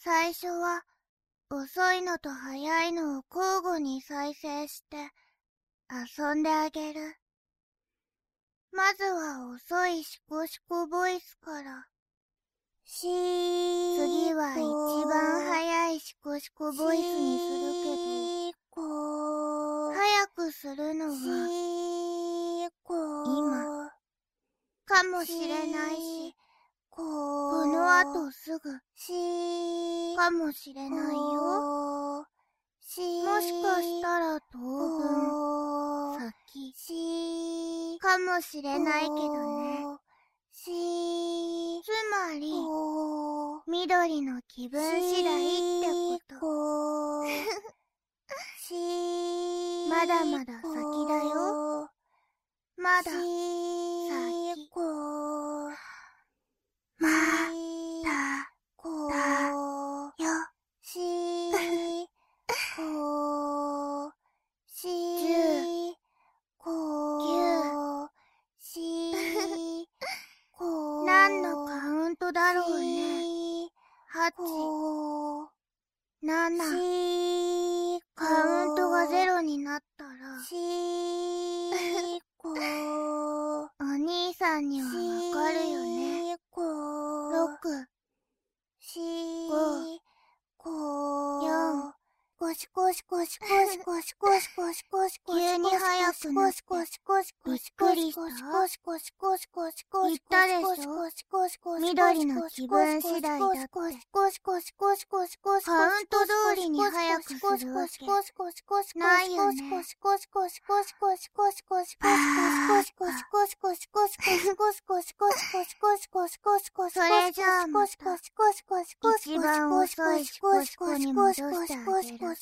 最初は遅いのと早いのを交互に再生して遊んであげる。まずは遅いシコシコボイスから。次は一番早いシコシコボイスにするけど、早くするのは今かもしれないし、この後すぐかもしれないよ。もしかしたら当分先かもしれないけどね。つまり緑の気分次第ってこと。まだまだ先だよ。まだ先。まだよ。10、9、何のカウントだろうね。8、7、カウントが0になったら、お兄さんにはわかるよね。6、5、4、急に速くなってびっくりした？言ったでしょ？緑の気分次第だって。カウント通りに速くするわけないよね。それじゃあまた一番遅いシコシコに戻してあげる。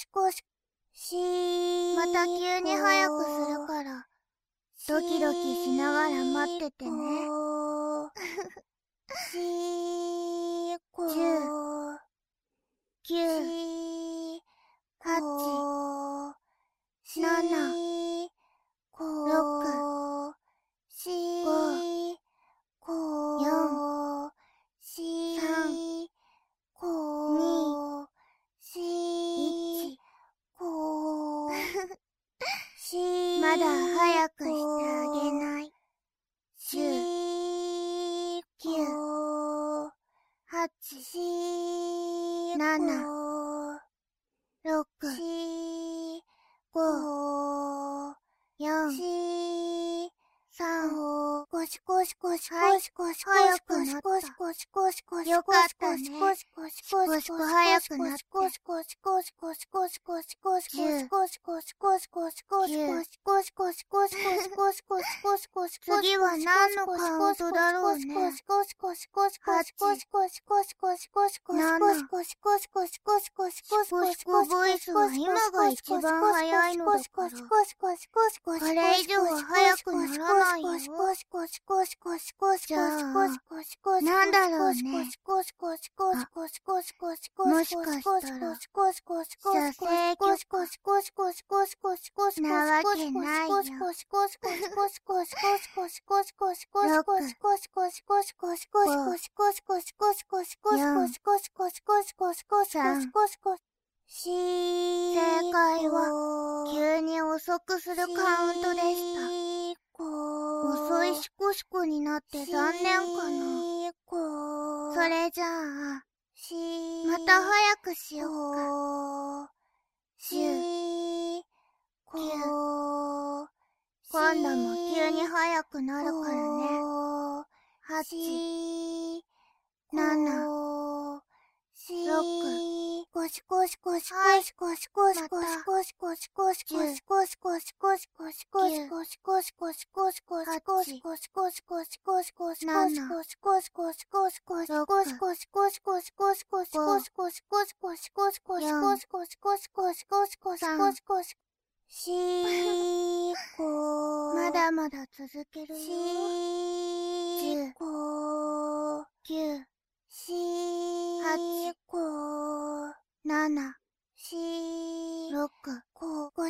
また急に速くするから、ドキドキしながら待っててね。10、9、8、7、6、5、4、3、2、1。まだ早くしてあげない。10、9、8、7、6、5、4、3、早くなった。よかったね。シコシコ早くなって。次は何のカウントだろうね。8、7、シコシコボイスは今が一番早いのだから。これ以上は早くならないよ。じゃあ、なんだろうね。もしかしたら、射精許可なわけないよ。正解は、急に遅くするカウントでした。遅いシコシコになって残念かな。それじゃあ、また早くしよっか。10、9、今度も急に早くなるからね。8、7、6、はい、まだまだ続けるよ。10、9、8、7、6、5、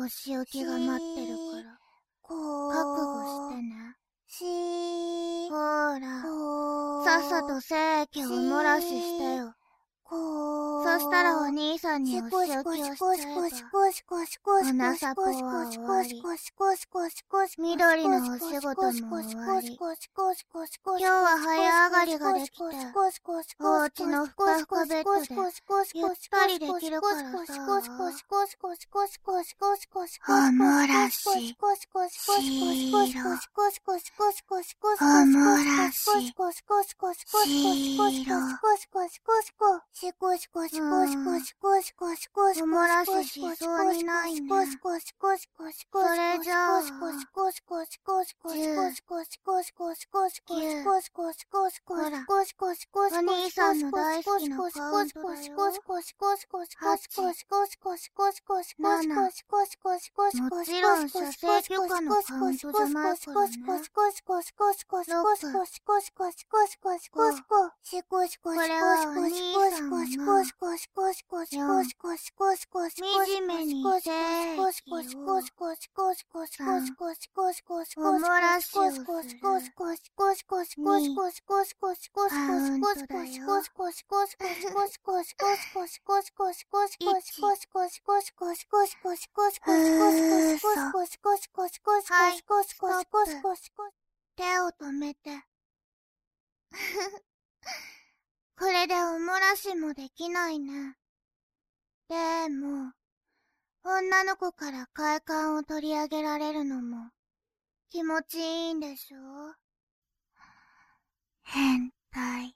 お仕置きが待ってるから、覚悟してね。ほーら、さっさと精液を漏らししてよ。そしたらお兄さんにお仕置きをしちゃえば、おなさぽは終わり。緑のお仕事も終わり。今日は早上がりができて、お家のふかふかベッドで、ゆったりできるからさ。おもらし、しーろ。おもらし、しーろ。おもらししそうにないね。それじゃあ、10、9、ほら、お兄さんの大好きなカウントだよ。8、7、もちろん射精許可のカウントじゃないからね。6、これはお兄さんが、4、惨めに精液を、3、おもらしをする、2、カウントだよ。1、はい、ストップ。手を止めて。これでおもらしもできないね。でも、女の子から快感を取り上げられるのも気持ちいいんでしょ？変態。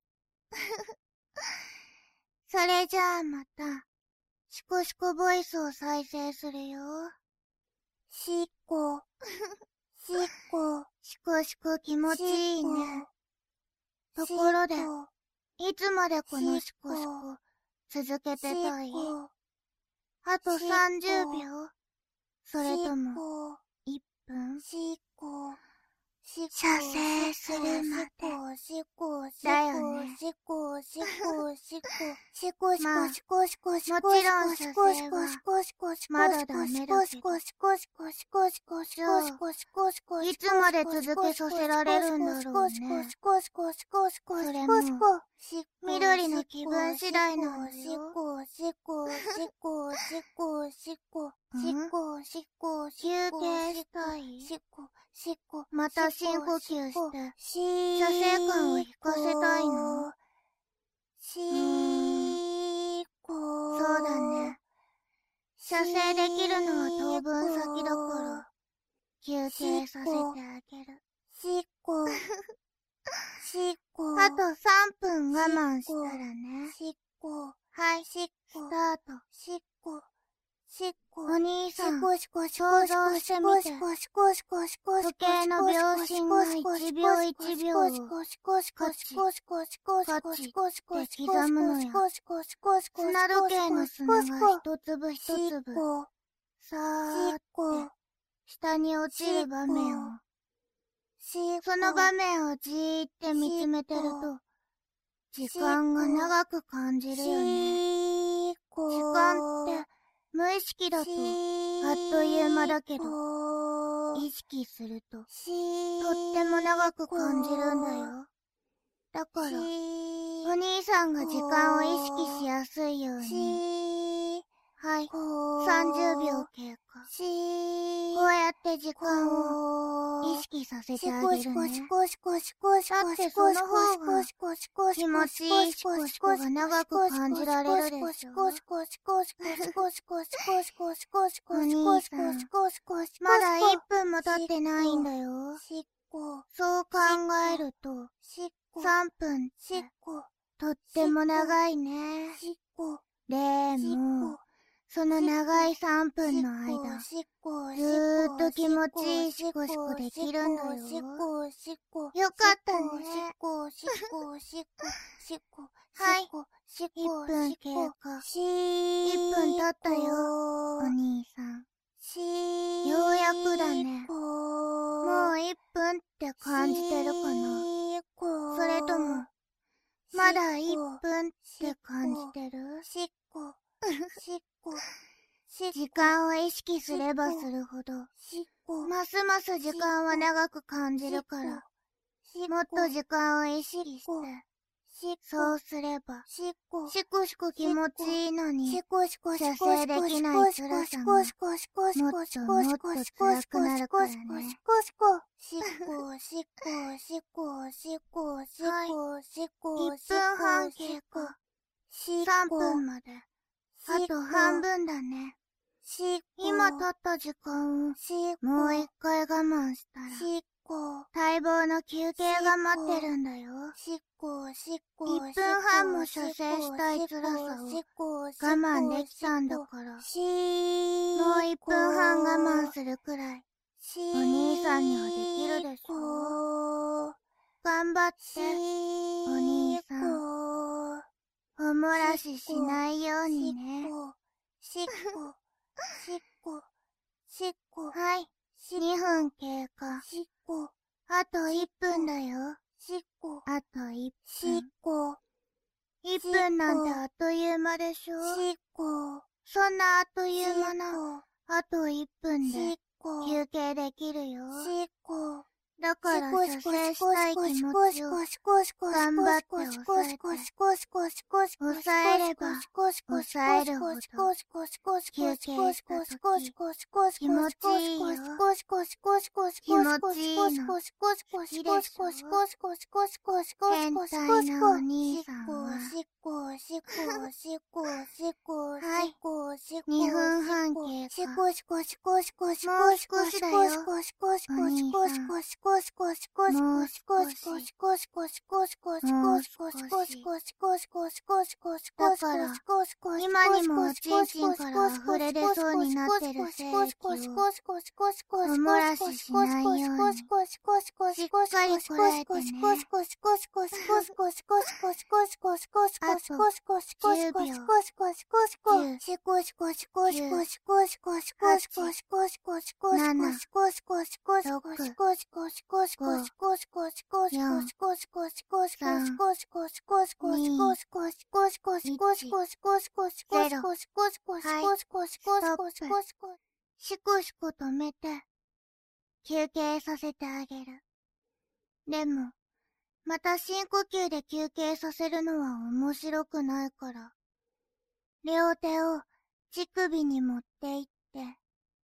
それじゃあまた、シコシコボイスを再生するよ。シコシコ気持ちいいね。ところで、いつまでこのシコシコ続けてたい？あと30秒？それとも、1分？射精するまで。だよね。まあ、もちろん射精は、まだダメだけど。じゃあ、いつまで続けさせられるんだろうね。それも、緑の気分次第なんだよ。休憩したい？また深呼吸して、射精感を引かせたいの？そうだね。射精できるのは当分先だから、休憩させてあげる。あと3分我慢したらね。はい、スタート。お兄さん、想像してみて。時計の秒針が1秒1秒をカチカチって刻むのや。砂時計の砂が一粒一粒さーって下に落ちる場面を、その場面をじーって見つめてると時間が長く感じるよね。時間って無意識だとあっという間だけど、意識するととっても長く感じるんだよ。だから、お兄さんが時間を意識しやすいように。はい、30秒経過。こうやって時間を意識させてあげるね。だってその方が気持ちいいシコシコが長く感じられるでしょ。お兄さん、まだ1分も経ってないんだよ。そう考えると、3分ってとっても長いね。でも、その長い3分の間、ずーっと気持ちいいシコシコできるんだよ。よかったね。はい、1分経過。1分経ったよ、お兄さん。ようやくだね。もう1分って感じてるかな？それとも、まだ1分って感じてる？ 時間を意識すればするほど、ますます時間は長く感じるから、もっと時間を意識して、そうすれば、しこしこ気持ちいいのに、射精できない辛さが、もっともっと辛くなるからね。はい。1分半経過。3分まで。あと半分だね。今経った時間を、もう一回我慢したら、待望の休憩が待ってるんだよ。1分半も射精したい辛さを我慢できたんだから、もう1分半我慢するくらい、お兄さんにはできるでしょ。頑張って、お兄さん。おもらししないようにね。はい、2分経過。あと1分だよ。あと1分。1分なんてあっという間でしょ。そんなあっという間な、あと1分で休憩できるよ。だから射精したい気持ちを頑張って抑えて、抑えれば抑えるほど休憩したとき気持ちいいよ。気持ちいいの好きでしょ。変態なお兄さんははい、2分半経過。もう少しだよ、お兄さん。もう少し。だから、今にもおちんちんから溢れ出そうになってる精液を、おもらししないように、しっかりこらえてね。あと、10秒。10、しこしこ止めて、休憩させてあげる。でも、また深呼吸で休憩させるのは面白くないから、両手を乳首に持っていって、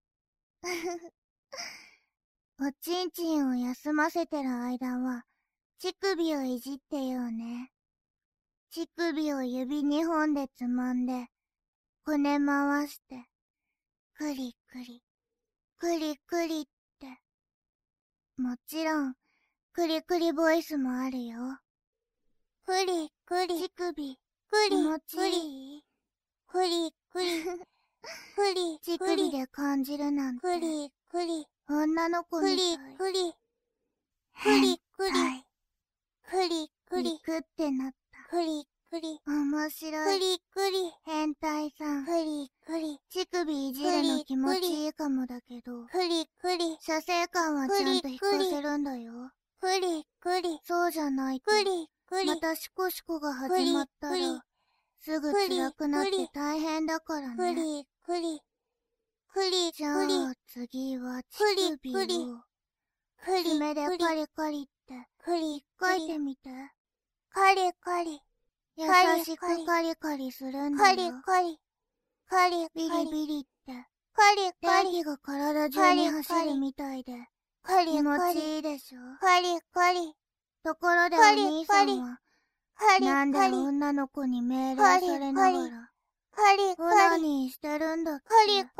おちんちんを休ませてる間は、乳首をいじってよね。乳首を指2本でつまんで、こね回して、クリクリ、クリクリって。もちろん、クリクリボイスもあるよ。クリクリ、乳首、気持ちいい？クリクリ、クリ、乳首で感じるなんて。クリクリ、女の子みたい。クリクリ、クリクリ、クリクリ、クってなった。クリクリ、面白い。クリクリ、変態さん。クリクリ、乳首いじるの気持ちいいかもだけど、クリクリ、射精感はちゃんと引かせるんだよ。クリクリ、そうじゃないと、またシコシコが始まったら、すぐ辛くなって大変だからね。クリクリ、クリ、じゃあ次は乳首を、爪でカリカリって、書いてみて。カリカリ、優しくカリカリするんだよ。ビリビリって、電気が体中に走るみたいで、気持ちいいでしょ。ところでお兄さんは、なんで女の子に命令されながら、オナニーしてるんだっけ。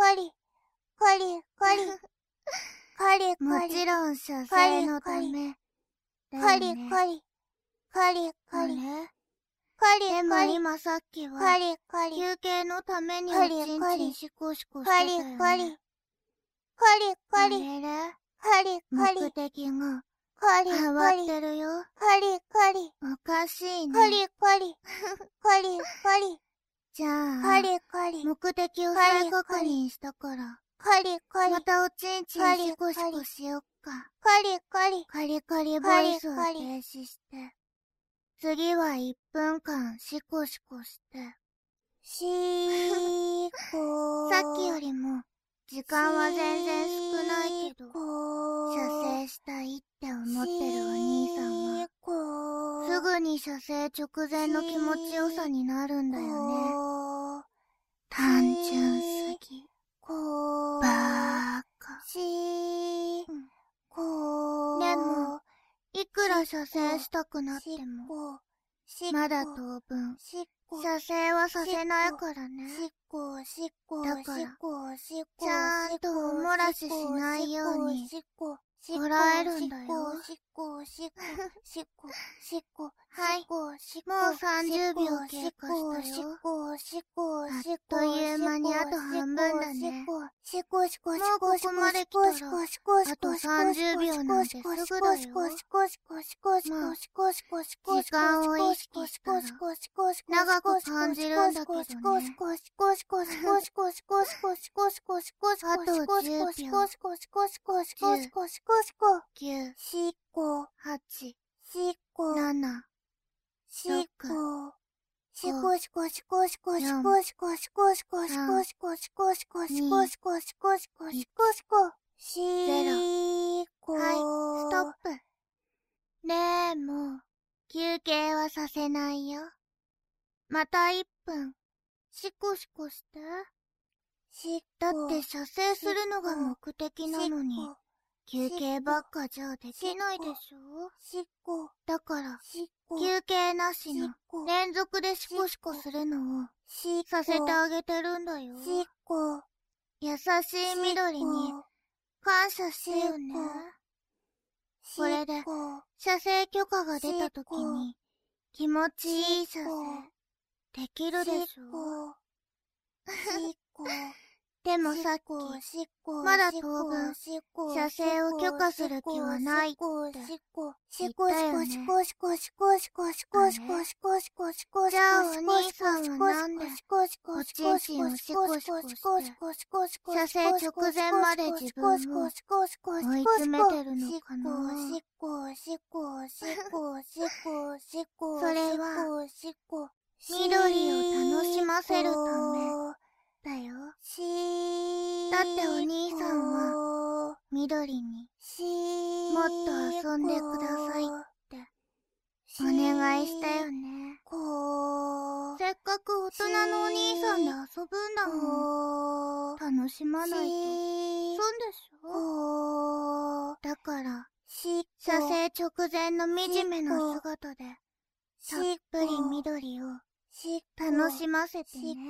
もちろん射精のため。だよね。あれ？でも今さっきは、休憩のためにおちんちんシコシコしてたよね。あれれ？目的が変わってるよ。おかしいね。じゃあ、目的を再確認したから、またおちんちんシコシコしよっか。カリカリボイスを停止して、次は1分間シコシコして。 さっきよりも時間は全然少ないけど、射精したいって思ってるお兄さんはすぐに射精直前の気持ちよさになるんだよね。単純すぎ。バーカ。でも、いくら射精したくなっても、まだ当分、射精はさせないからね。だから、ちゃんとお漏らししないように、こらえるんだよ。はい、もう30秒経過したよ。あっという間にあと半分だね。もうここまで来たら、あと30秒なんてすぐだよ。まあ、時間を意識したら、長く感じるんだけどね。あと10秒。10、9、8、7、6、0。はい、ストップ。でも、休憩はさせないよ。また1分、シコシコして。だって射精するのが目的なのに、休憩ばっかじゃできないでしょ。だから、休憩なしの連続でシコシコするのをさせてあげてるんだよ。優しい緑に感謝してよね。これで射精許可が出た時に気持ちいい射精できるでしょ。でもさっき、まだ当分、射精を許可する気はないって言ったよね。じゃあお兄さんはなんで、おちんちんをシコシコして、射精直前まで自分を追い詰めてるのかな。それは、緑を楽しませるため。だよ。だってお兄さんは、緑に、もっと遊んでくださいって、お願いしたよね。せっかく大人のお兄さんで遊ぶんだもん。楽しまないと、損でしょ。だから、射精直前の惨めな姿で、たっぷり緑を、楽しませてね。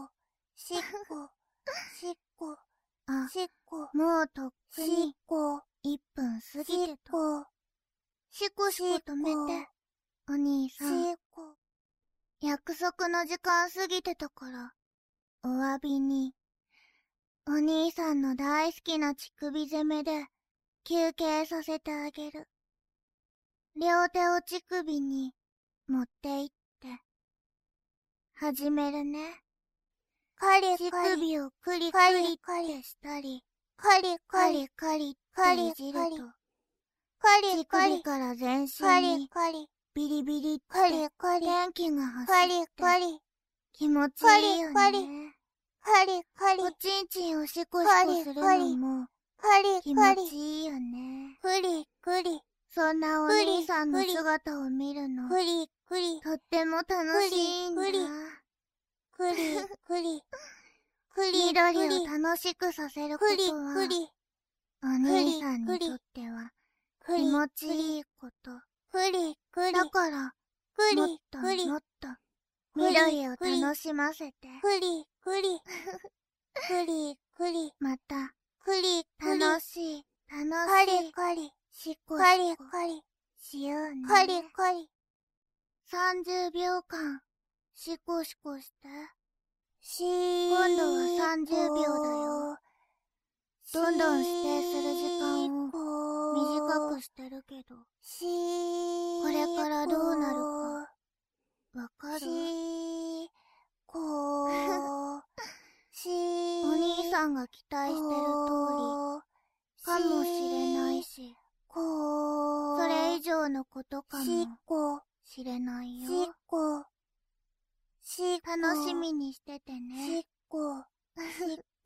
あ、もうとっくに1分過ぎてた。シコシコ止めて、お兄さん。約束の時間過ぎてたから、お詫びに、お兄さんの大好きな乳首攻めで休憩させてあげる。両手を乳首に持っていって、始めるね。乳首をクリクリってしたり、カリカリっていじると、乳首から全身にビリビリって電気が走って気持ちいいよね。おちんちんをシコシコするのも気持ちいいよね。そんなお兄さんの姿を見るの、とっても楽しいんだ。緑を楽しくさせることは、お兄さんにとっては気持ちいいこと。だから、もっともっと緑を楽しませて。また、楽しい、シコシコしようね。30秒間、シコシコして。今度は30秒だよ。どんどん指定する時間を短くしてるけど、これからどうなるか、わかる？お兄さんが期待してる通り、かもしれないし、それ以上のことかもしれないよ。楽しみにしててね。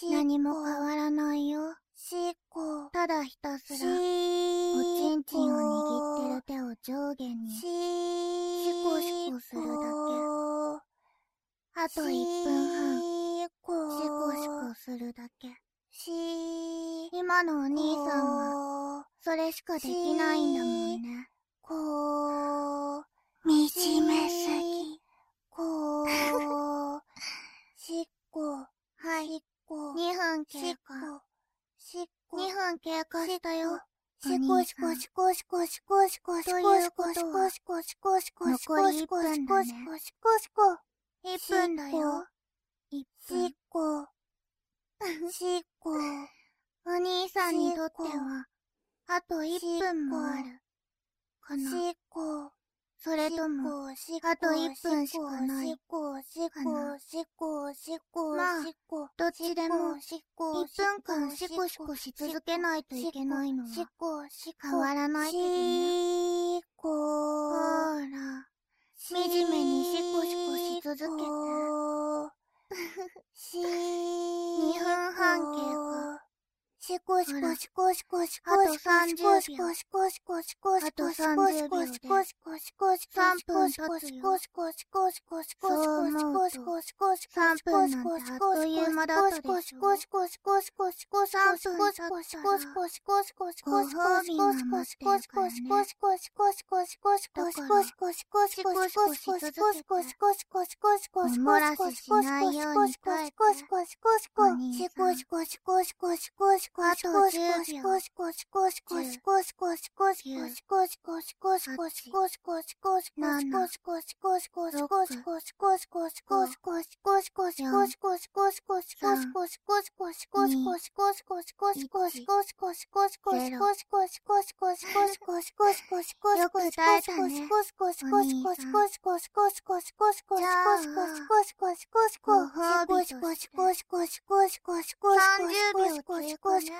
何も変わらないよ。ただひたすら、おちんちんを握ってる手を上下に、シコシコするだけ。あと1分半、シコシコするだけ。今のお兄さんは、それしかできないんだもんね。惨めすぎ。はい。2分経過。2分経過したよ。ということは、残り1分だね。1分だよ。1分。お兄さんにとっては、あと1分もある。かな。それとも、あと1分しかない。かな。まあ、どっちでも、1分間シコシコし続けないといけないのは、変わらないけどね。ほーら、惨めにシコシコし続けて。2分半経過。あと30秒。あと30秒で、3分経つよ。そう思うと、3分なんてあっという間だったでしょ。3分経ったら、ご褒美が待ってるからね。だから、シコシコし続けて、お漏らししないように耐えて、お兄さん。あと10秒。10、よく耐えたね、お兄さん。じゃあ、ご褒美として、30秒追加ね。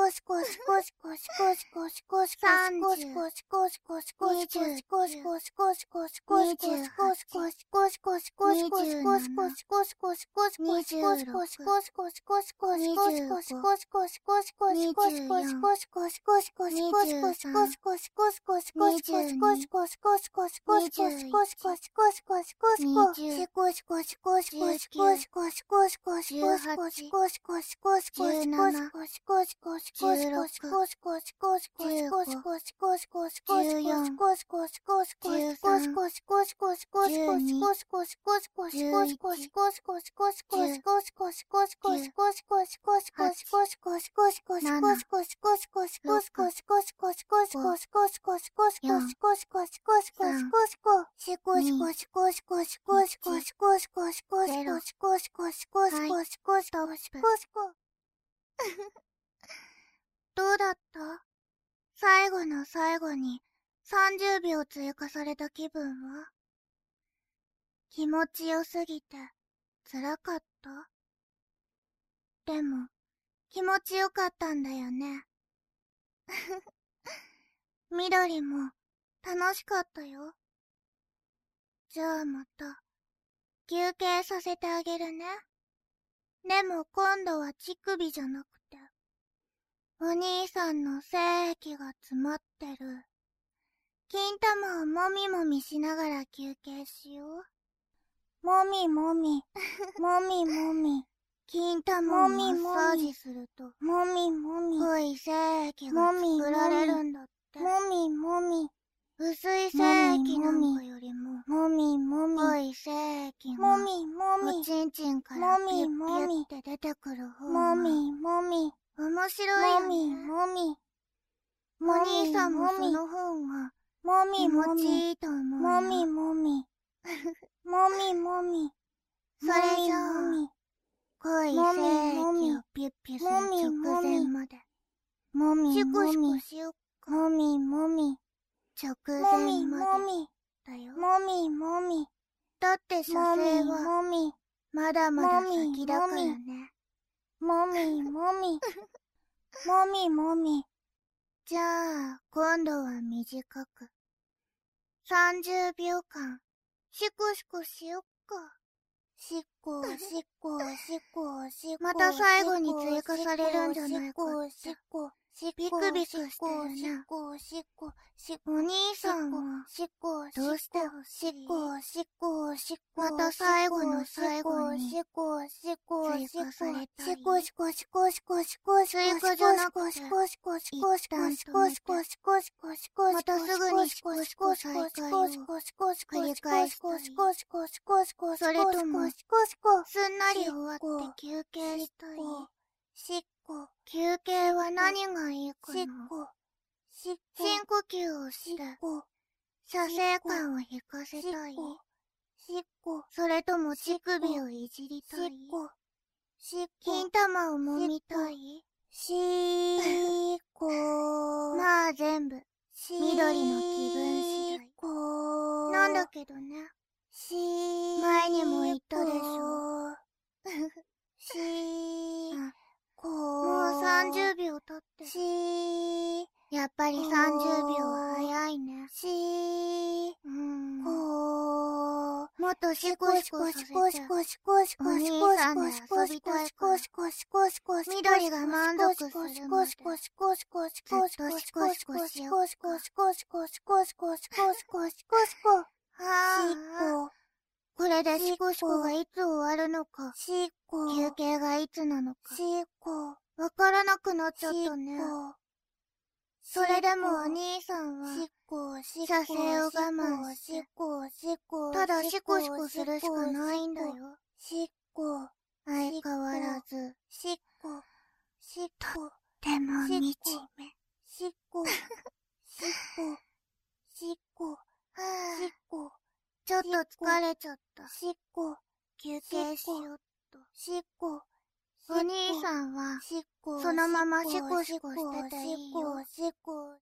どうだった？最後の最後に30秒追加された気分は？気持ちよすぎて辛かった？でも気持ちよかったんだよね。緑も楽しかったよ。じゃあまた休憩させてあげるね。でも今度は乳首じゃなくて、お兄さんの精液が詰まってる金玉をもみもみしながら休憩しよう。もみもみ、もみもみ。金玉をマッサージすると、もみもみ。濃い精液が作られるんだって。もみもみ。薄い精液なんかよりも、もみもみ。濃い精液が、もみもみ。おちんちんからピュッピュって出てくる方が、もみもみ。面白いよね。もみもみ。お兄さんもその方が、もみもみ。気持ちいいと思うよ。もみもみ。もみもみ。それじゃあ、濃い精液をピュッピュする直前まで。もみもみ。シコシコしよっか。もみもみ。直前まで。だよ。もみもみ。だって射精は、まだまだ先だからね。もみもみ。もみもみ。じゃあ、今度は短く。30秒間、シコシコしよっか。 しっこ、しっこ、しっこ、しっこ。また最後に追加されるんじゃないかって。しっこ、ビクビクしてるな。お兄さんは、どうしてほしい？また最後の最後に、追加されたり。追加じゃなくて、一旦止めて、またすぐにシコシコ再開を繰り返したり。それとも、すんなり終わって休憩したい。休憩は何がいいかな？深呼吸をして、射精感を引かせたい？それとも乳首をいじりたい？金玉を揉みたい？まあ全部、緑の気分次第。なんだけどね。前にも言ったでしょ。もう30秒経って。やっぱり30秒は早いね。もっとシコシコさせて、お兄さんで遊びたいから。緑が満足するまで、ずっとシコシコしよう。はあ、これでシコシコがいつ終わるのか、休憩がいつなのか、わからなくなっちゃったね。それでもお兄さんは、射精を我慢して、ただシコシコするしかないんだよ。相変わらず、とっても惨め。ちょっと疲れちゃった。休憩しよっと。お兄さんは、そのままシコシコしてていいよ。